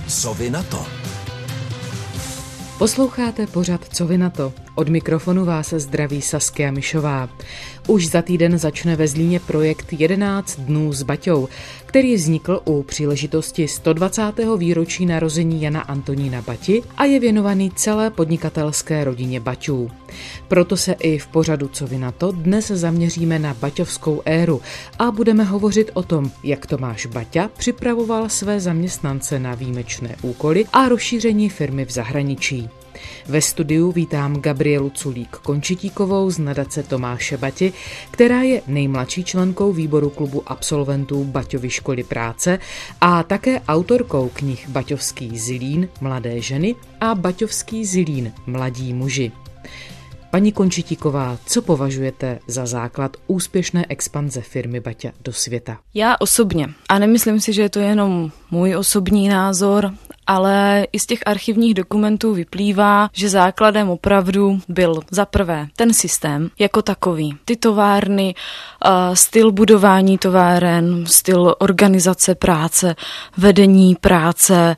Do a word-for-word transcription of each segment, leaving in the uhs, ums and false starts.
Co vy na to? Posloucháte pořad Co vy na to? Od mikrofonu vás zdraví Saskia Mišová. Už za týden začne ve Zlíně projekt jedenáct dnů s Baťou, který vznikl u příležitosti sto dvacátého výročí narození Jana Antonína Bati a je věnovaný celé podnikatelské rodině Baťů. Proto se i v pořadu Co vy na to dnes zaměříme na baťovskou éru a budeme hovořit o tom, jak Tomáš Baťa připravoval své zaměstnance na výjimečné úkoly a rozšíření firmy v zahraničí. Ve studiu vítám Gabrielu Culík-Končitíkovou z nadace Tomáše Bati, která je nejmladší členkou výboru klubu absolventů Baťovy školy práce a také autorkou knih Baťovský Zlín Mladé ženy a Baťovský Zlín Mladí muži. Paní Končitíková, co považujete za základ úspěšné expanze firmy Baťa do světa? Já osobně, a nemyslím si, že je to jenom můj osobní názor, ale i z těch archivních dokumentů vyplývá, že základem opravdu byl za prvé ten systém jako takový. Ty továrny, styl budování továren, styl organizace práce, vedení práce,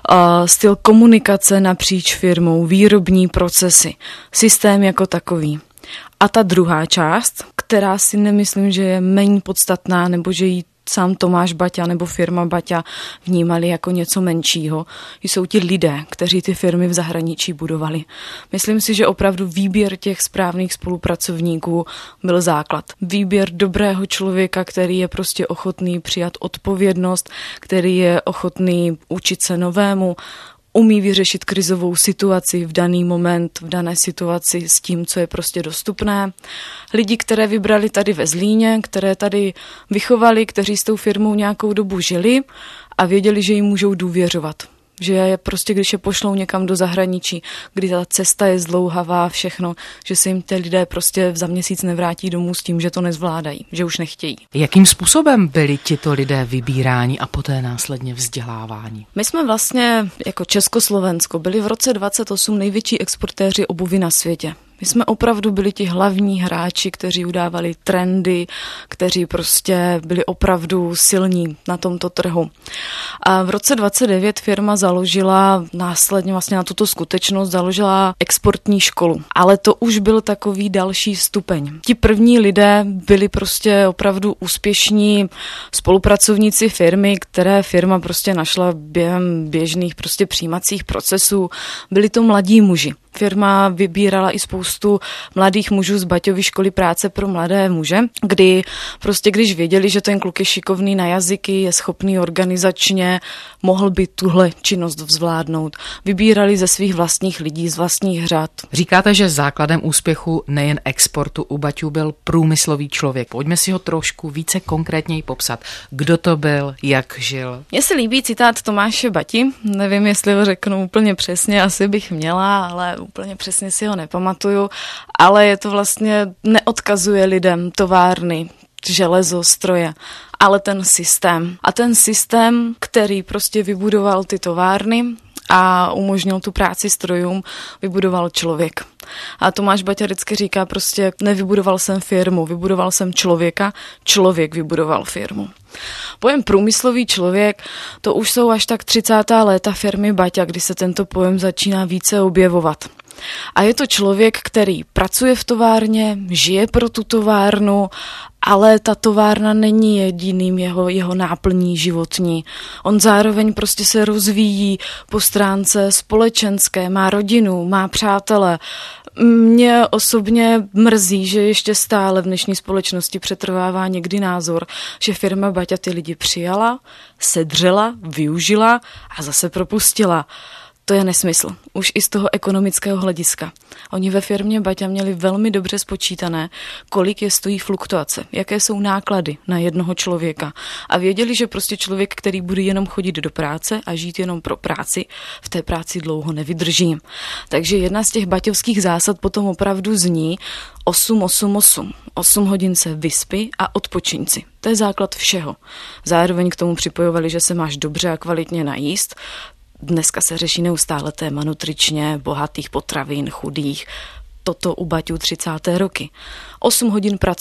styl komunikace napříč firmou, výrobní procesy, systém jako takový. A ta druhá část, která si nemyslím, že je méně podstatná nebo že jí sám Tomáš Baťa nebo firma Baťa vnímali jako něco menšího, jsou ti lidé, kteří ty firmy v zahraničí budovali. Myslím si, že opravdu výběr těch správných spolupracovníků byl základ. Výběr dobrého člověka, který je prostě ochotný přijat odpovědnost, který je ochotný učit se novému, umí vyřešit krizovou situaci v daný moment, v dané situaci s tím, co je prostě dostupné. Lidi, které vybrali tady ve Zlíně, které tady vychovali, kteří s tou firmou nějakou dobu žili a věděli, že jim můžou důvěřovat. Že je prostě, když je pošlou někam do zahraničí, kdy ta cesta je zdlouhavá, všechno, že se jim ty lidé prostě za měsíc nevrátí domů s tím, že to nezvládají, že už nechtějí. Jakým způsobem byli tito lidé vybíráni a poté následně vzděláváni? My jsme vlastně jako Československo byli v roce dvacet osm největší exportéři obuvy na světě. My jsme opravdu byli ti hlavní hráči, kteří udávali trendy, kteří prostě byli opravdu silní na tomto trhu. A v roce dvacet devět firma založila, následně vlastně na tuto skutečnost, založila exportní školu. Ale to už byl takový další stupeň. Ti první lidé byli prostě opravdu úspěšní spolupracovníci firmy, které firma prostě našla během běžných prostě přijímacích procesů. Byli to mladí muži. Firma vybírala i spoustu mladých mužů z Baťovy školy práce pro mladé muže, kdy prostě když věděli, že ten kluk je šikovný na jazyky, je schopný organizačně, mohl by tuhle činnost zvládnout. Vybírali ze svých vlastních lidí, z vlastních řad. Říkáte, že základem úspěchu nejen exportu u Baťů byl průmyslový člověk. Pojďme si ho trošku více konkrétněji popsat. Kdo to byl, jak žil? Mně se líbí citát Tomáše Bati, nevím, jestli ho řeknu úplně přesně, asi bych měla, ale úplně přesně si ho nepamatuju, ale je to vlastně, neodkazuje lidem továrny, železo, stroje, ale ten systém. A ten systém, který prostě vybudoval ty továrny a umožnil tu práci strojům, vybudoval člověk. A Tomáš Baťa vždycky říká prostě, nevybudoval jsem firmu, vybudoval jsem člověka, člověk vybudoval firmu. Pojem průmyslový člověk, to už jsou až tak třicátá léta firmy Baťa, kdy se tento pojem začíná více objevovat. A je to člověk, který pracuje v továrně, žije pro tu továrnu, ale ta továrna není jediným jeho, jeho náplní životní. On zároveň prostě se rozvíjí po stránce společenské, má rodinu, má přátele. Mě osobně mrzí, že ještě stále v dnešní společnosti přetrvává někdy názor, že firma Baťa ty lidi přijala, sedřela, využila a zase propustila. To je nesmysl. Už i z toho ekonomického hlediska. Oni ve firmě Baťa měli velmi dobře spočítané, kolik je stojí fluktuace, jaké jsou náklady na jednoho člověka. A věděli, že prostě člověk, který bude jenom chodit do práce a žít jenom pro práci, v té práci dlouho nevydrží. Takže jedna z těch baťovských zásad potom opravdu zní osm osm osm. osm hodin se vyspí a odpočiň si. To je základ všeho. Zároveň k tomu připojovali, že se máš dobře a kvalitně najíst. Dneska se řeší neustále téma nutričně, bohatých potravin, chudých. Toto u Baťů třicáté roky. osm hodin pracuj.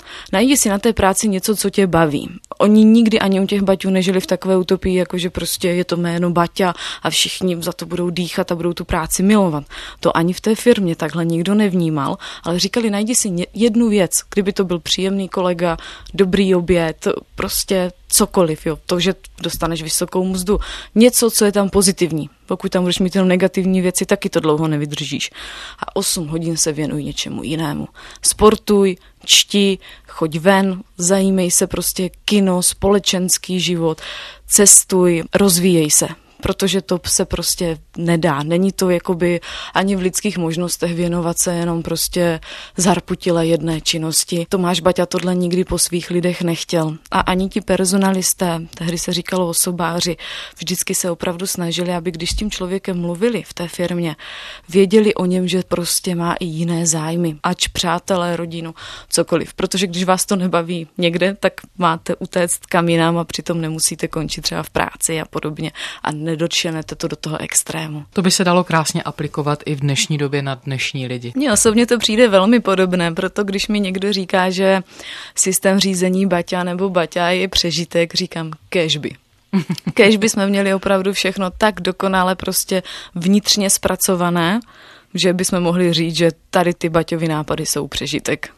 Najdi si na té práci něco, co tě baví. Oni nikdy ani u těch Baťů nežili v takové utopii, jako že prostě je to jméno Baťa a všichni za to budou dýchat a budou tu práci milovat. To ani v té firmě takhle nikdo nevnímal, ale říkali, najdi si jednu věc, kdyby to byl příjemný kolega, dobrý oběd, prostě cokoliv, jo. To, že dostaneš vysokou mzdu. Něco, co je tam pozitivní. Pokud tam budeš mít jenom negativní věci, taky to dlouho nevydržíš. A osm hodin se věnuj něčemu jinému. Sportuj, čti, choď ven, zajímej se prostě kino, společenský život, cestuj, rozvíjej se. Protože to se prostě nedá. Není to jakoby ani v lidských možnostech věnovat se jenom prostě zarputile jedné činnosti. Tomáš Baťa tohle nikdy po svých lidech nechtěl. A ani ti personalisté, tehdy se říkalo osobáři, vždycky se opravdu snažili, aby když s tím člověkem mluvili v té firmě, věděli o něm, že prostě má i jiné zájmy. Ač přátelé, rodinu, cokoliv. Protože když vás to nebaví někde, tak máte utéct kam jinam a přitom nemusíte končit třeba v práci a podobně. A nedočenete to do toho extrému. To by se dalo krásně aplikovat i v dnešní době na dnešní lidi. Mně osobně to přijde velmi podobné, proto když mi někdo říká, že systém řízení Baťa nebo Baťa je přežitek, říkám kéžby. Kéžby jsme měli opravdu všechno tak dokonale prostě vnitřně zpracované, že bychom mohli říct, že tady ty Baťovy nápady jsou přežitek.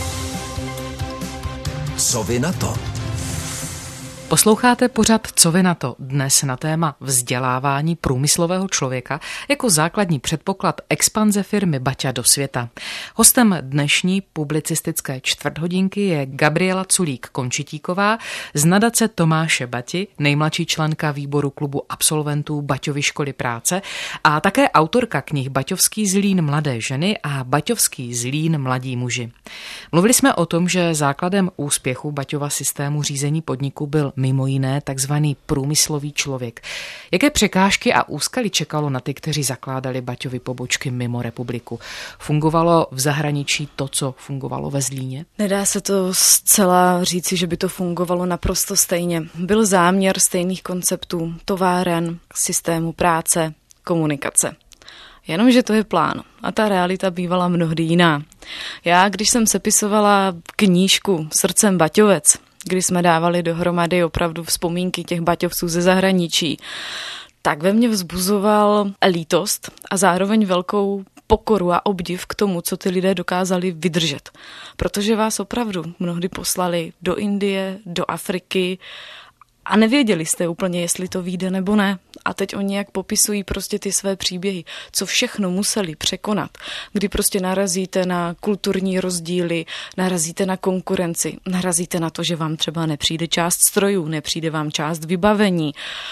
Co vy na to? Posloucháte pořad Co vy na to? Dnes na téma vzdělávání průmyslového člověka jako základní předpoklad expanze firmy Baťa do světa. Hostem dnešní publicistické čtvrthodinky je Gabriela Culík-Končitíková z nadace Tomáše Bati, nejmladší členka výboru klubu absolventů Baťovy školy práce a také autorka knih Baťovský Zlín mladé ženy a Baťovský Zlín mladí muži. Mluvili jsme o tom, že základem úspěchu Baťova systému řízení podniku byl mimo jiné takzvaný průmyslový člověk. Jaké překážky a úskaly čekalo na ty, kteří zakládali Baťovy pobočky mimo republiku? Fungovalo v zahraničí to, co fungovalo ve Zlíně? Nedá se to zcela říci, že by to fungovalo naprosto stejně. Byl záměr stejných konceptů, továren, systému práce, komunikace. Jenomže to je plán a ta realita bývala mnohdy jiná. Já, když jsem sepisovala knížku Srdcem Baťovec, kdy jsme dávali dohromady opravdu vzpomínky těch Baťovců ze zahraničí, tak ve mně vzbuzoval lítost a zároveň velkou pokoru a obdiv k tomu, co ty lidé dokázali vydržet. Protože vás opravdu mnohdy poslali do Indie, do Afriky a nevěděli jste úplně, jestli to vyjde nebo ne. A teď oni jak popisují prostě ty své příběhy, co všechno museli překonat, kdy prostě narazíte na kulturní rozdíly, narazíte na konkurenci, narazíte na to, že vám třeba nepřijde část strojů, nepřijde vám část vybavení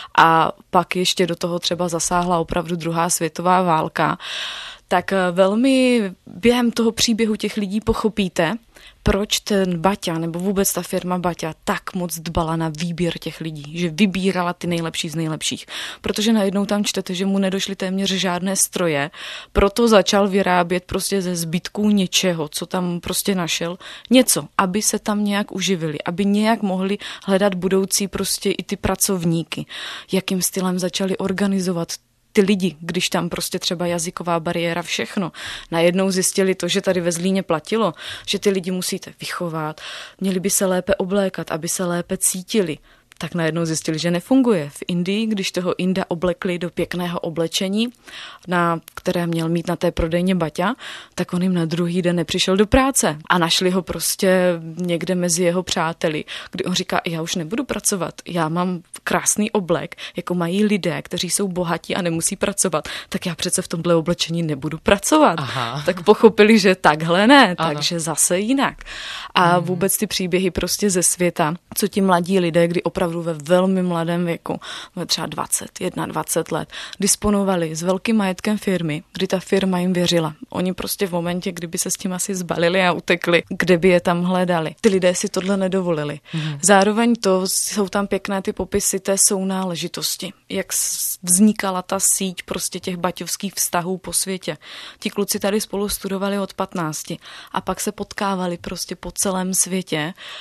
a pak ještě do toho třeba zasáhla opravdu druhá světová válka. Tak velmi během toho příběhu těch lidí pochopíte, proč ten Baťa nebo vůbec ta firma Baťa tak moc dbala na výběr těch lidí, že vybírala ty nejlepší z nejlepších. Protože najednou tam čtete, že mu nedošly téměř žádné stroje, proto začal vyrábět prostě ze zbytků něčeho, co tam prostě našel, něco, aby se tam nějak uživili, aby nějak mohli hledat budoucí prostě i ty pracovníky. Jakým stylem začali organizovat ty lidi, když tam prostě třeba jazyková bariéra, všechno. Najednou zjistili to, že tady ve Zlíně platilo, že ty lidi musíte vychovat, měli by se lépe oblékat, aby se lépe cítili. Tak najednou zjistili, že nefunguje. V Indii, když toho Inda oblekli do pěkného oblečení, na které měl mít na té prodejně Baťa, tak on jim na druhý den nepřišel do práce. A našli ho prostě někde mezi jeho přáteli, kdy on říká, já už nebudu pracovat, já mám krásný oblek, jako mají lidé, kteří jsou bohatí a nemusí pracovat, tak já přece v tomhle oblečení nebudu pracovat. Aha. Tak pochopili, že takhle ne, ano. Takže zase jinak. A hmm. vůbec ty příběhy prostě ze světa, co ti mladí lidé, kdy opravdu ve velmi mladém věku, třeba dvacet, dvacet jedna let, disponovali s velkým majetkem firmy, kdy ta firma jim věřila. Oni prostě v momentě, kdyby se s tím asi zbalili a utekli, kde by je tam hledali. Ty lidé si tohle nedovolili. Mm. Zároveň to jsou tam pěkné ty popisy té sounáležitosti, jak vznikala ta síť prostě těch baťovských vztahů po světě. Ti kluci tady spolu studovali od patnácti a pak se potkávali prostě po celém světě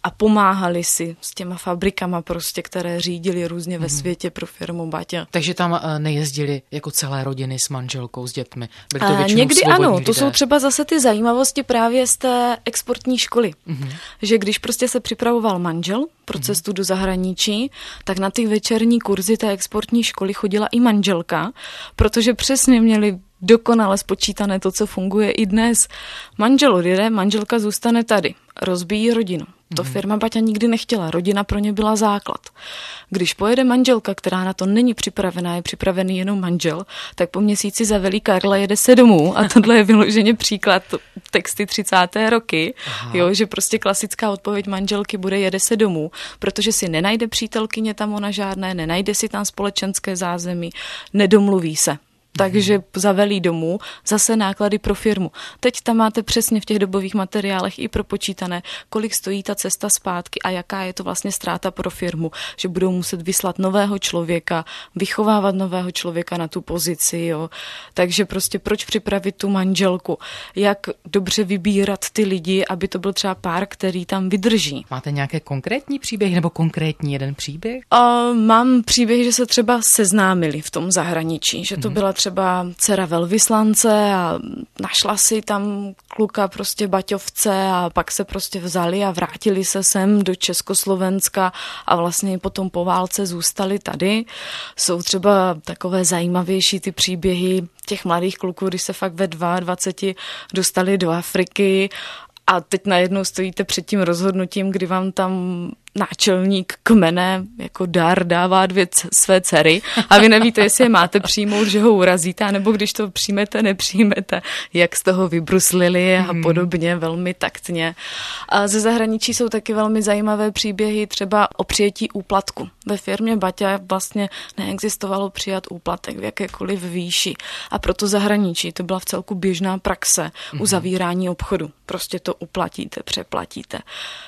a pomáhali si s těma fabrikama prostě, které řídili různě ve světě pro firmu Baťa. Takže tam nejezdili jako celé rodiny s manželkou, s dětmi? Byli to většinou někdy ano, to lidé. jsou třeba zase ty zajímavosti právě z té exportní školy. Mm-hmm. Že když prostě se připravoval manžel pro cestu mm-hmm. do zahraničí, tak na ty večerní kurzy té exportní školy chodila i manželka, protože přesně měli dokonale spočítané to, co funguje i dnes. Manžel odjede, manželka zůstane tady, rozbíjí rodinu. To firma Baťa nikdy nechtěla, rodina pro ně byla základ. Když pojede manželka, která na to není připravená, je připravený jenom manžel, tak po měsíci zavelí Karla, jede se domů a tohle je vyloženě příklad texty třicáté roky, jo, že prostě klasická odpověď manželky bude jede se domů, protože si nenajde přítelkyně tam ona žádné, nenajde si tam společenské zázemí, nedomluví se. Takže zavelí domů, zase náklady pro firmu. Teď tam máte přesně v těch dobových materiálech i propočítané, kolik stojí ta cesta zpátky a jaká je to vlastně ztráta pro firmu, že budou muset vyslat nového člověka, vychovávat nového člověka na tu pozici. Jo. Takže prostě proč připravit tu manželku, jak dobře vybírat ty lidi, aby to byl třeba pár, který tam vydrží. Máte nějaké konkrétní příběhy nebo konkrétní jeden příběh? Uh, mám příběh, že se třeba seznámili v tom zahraničí, že to byla třeba třeba dcera velvyslance a našla si tam kluka prostě baťovce a pak se prostě vzali a vrátili se sem do Československa a vlastně potom po válce zůstali tady. Jsou třeba takové zajímavější ty příběhy těch mladých kluků, když se fakt ve dvaceti dvou dostali do Afriky a teď najednou stojíte před tím rozhodnutím, kdy vám tam náčelník kmene jako dar dává dvě c- své dcery a vy nevíte, jestli je máte přijmout, že ho urazíte, nebo když to přijmete, nepřijmete, jak z toho vybruslili a podobně, velmi taktně. A ze zahraničí jsou taky velmi zajímavé příběhy, třeba o přijetí úplatku. Ve firmě Baťa vlastně neexistovalo přijat úplatek v jakékoliv výši a proto zahraničí to byla v celku běžná praxe uzavírání obchodu. Prostě to uplatíte, přeplatíte.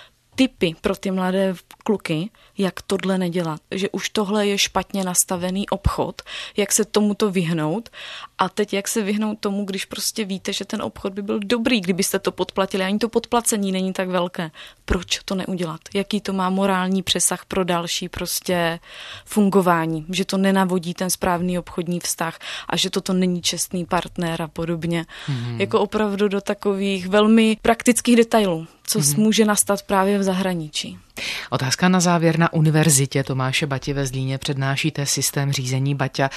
Tipy pro ty mladé kluky, jak tohle nedělat, že už tohle je špatně nastavený obchod, jak se tomuto vyhnout a teď jak se vyhnout tomu, když prostě víte, že ten obchod by byl dobrý, kdybyste to podplatili, ani to podplacení není tak velké. Proč to neudělat? Jaký to má morální přesah pro další prostě fungování, že to nenavodí ten správný obchodní vztah a že toto není čestný partner a podobně. Mm. Jako opravdu do takových velmi praktických detailů, co mm. může nastat právě v zahraničí. Otázka na závěr. Na univerzitě Tomáše Bati ve Zlíně přednášíte systém řízení Baťa.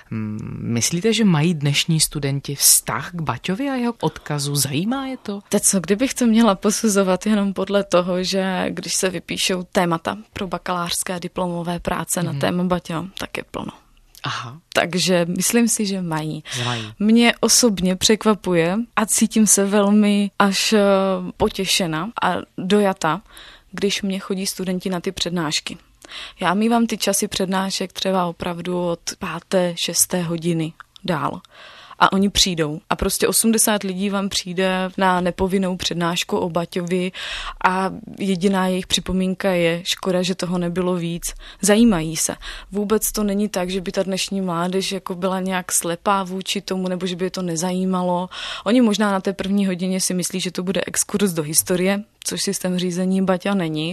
Myslíte, že mají dnešní studenti vztah k Baťovi a jeho odkazu? Zajímá je to? Teď co, kdybych to měla posuzovat jenom podle toho, že když se vypíšou témata pro bakalářské a diplomové práce mm. na téma Baťa, tak je plno. Aha. Takže myslím si, že mají. Mají. Mě osobně překvapuje a cítím se velmi až potěšena a dojata, když mě chodí studenti na ty přednášky. Já mívám ty časy přednášek třeba opravdu od páté, šesté hodiny dál. A oni přijdou. A prostě osmdesát lidí vám přijde na nepovinnou přednášku o Baťovi a jediná jejich připomínka je, škoda, že toho nebylo víc. Zajímají se. Vůbec to není tak, že by ta dnešní mládež jako byla nějak slepá vůči tomu, nebo že by je to nezajímalo. Oni možná na té první hodině si myslí, že to bude exkurs do historie, což systém řízení Baťa není.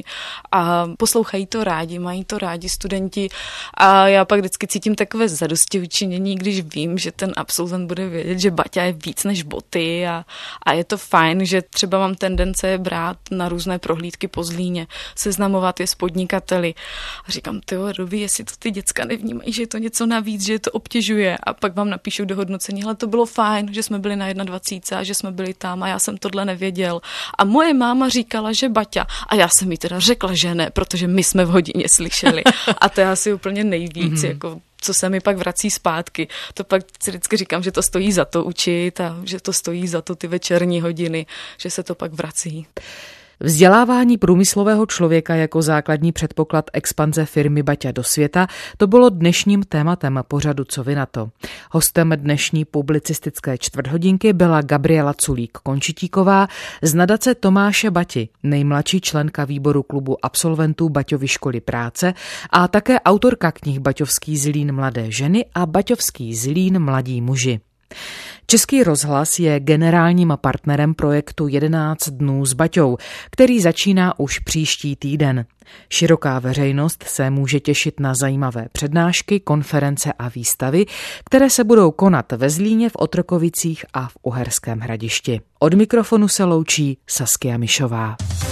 A poslouchají to rádi, mají to rádi studenti. A já pak vždycky cítím takové zadostiučinění, když vím, že ten absolvent bude vědět, že Baťa je víc než boty a, a je to fajn, že třeba mám tendence je brát na různé prohlídky po Zlíně, seznamovat je s podnikateli. A říkám, tyjo, Robi, jestli to ty děcka nevnímají, že je to něco navíc, že je to obtěžuje. A pak vám napíšou do hodnocení, ale to bylo fajn, že jsme byli na dvacet jedna a že jsme byli tam a já jsem tohle nevěděl. A moje máma říkala, že Baťa. A já jsem jí teda řekla, že ne, protože my jsme v hodině slyšeli. A to je asi úplně nejvíc, mm-hmm. jako co se mi pak vrací zpátky. To pak si vždycky říkám, že to stojí za to učit a že to stojí za to ty večerní hodiny, že se to pak vrací. Vzdělávání průmyslového člověka jako základní předpoklad expanze firmy Baťa do světa, to bylo dnešním tématem pořadu Co vy na to. Hostem dnešní publicistické čtvrthodinky byla Gabriela Culík-Končitíková z nadace Tomáše Bati, nejmladší členka výboru klubu absolventů Baťovy školy práce a také autorka knih Baťovský Zlín mladé ženy a Baťovský Zlín mladí muži. Český rozhlas je generálním partnerem projektu jedenáct dnů s Baťou, který začíná už příští týden. Široká veřejnost se může těšit na zajímavé přednášky, konference a výstavy, které se budou konat ve Zlíně, v Otrokovicích a v Uherském Hradišti. Od mikrofonu se loučí Saskia Mišová.